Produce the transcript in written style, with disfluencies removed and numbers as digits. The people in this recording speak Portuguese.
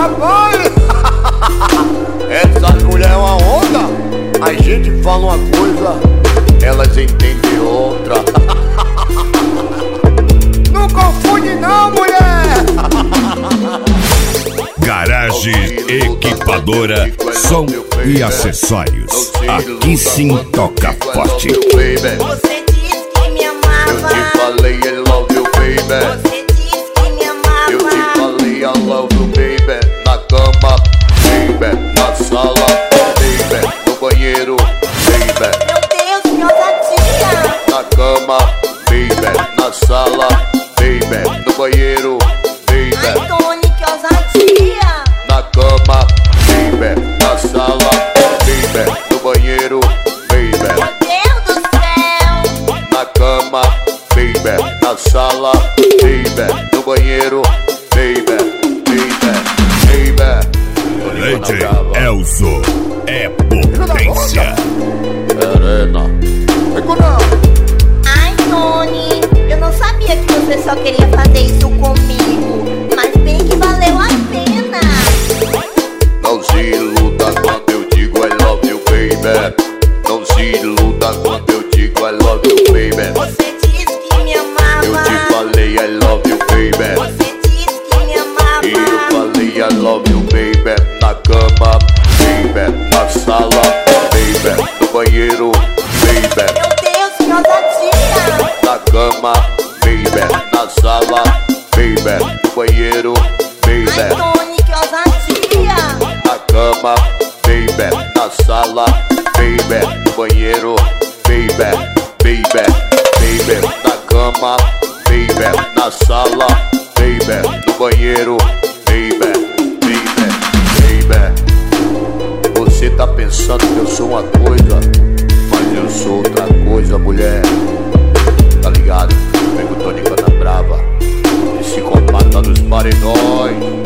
Rapaz, essas mulheres é uma onda. A gente fala uma coisa, elas entendem outra. Não confunde não, mulher. Garagem Equipadora, som e acessórios. Aqui sim toca forte. Você disse que me amava. Eu te falei I love you, baby. Você disse que me amava. Eu te falei I love you, baby. Na cama, baby. Na sala, baby. No banheiro, baby. Meu Deus, que ousadia. Na cama, baby. Na sala, baby. No banheiro, baby. Ai, Tony, que ousadia. Na cama, baby. Na sala, baby. No banheiro, baby. Meu Deus do céu. Na cama, baby. Na sala, baby. No banheiro, baby. Leite Elzo é potência. Serena, Ai, Tony, eu não sabia que você só queria fazer isso comigo. Mas bem que valeu a pena. não se iluda quando eu digo I love you, baby. Não se iluda quando eu digo I love you, baby. Você disse que me amava. Eu te falei I love you, baby. Você disse que me amava. E eu falei I love you, baby. Na cama, baby. Na sala, baby. No banheiro, baby. Meu Deus, que ousadia. Na cama, baby. Na sala, baby. No banheiro, Ai, baby. Tony, que ousadia. Na cama, baby. Na sala, baby. No banheiro, baby. Na cama, baby. Na sala, baby. No banheiro, baby. Você tá pensando que eu sou uma coisa, mas eu sou outra coisa, mulher. Tá ligado? Vem com o Tony Cana Brava, psicopata dos paredões.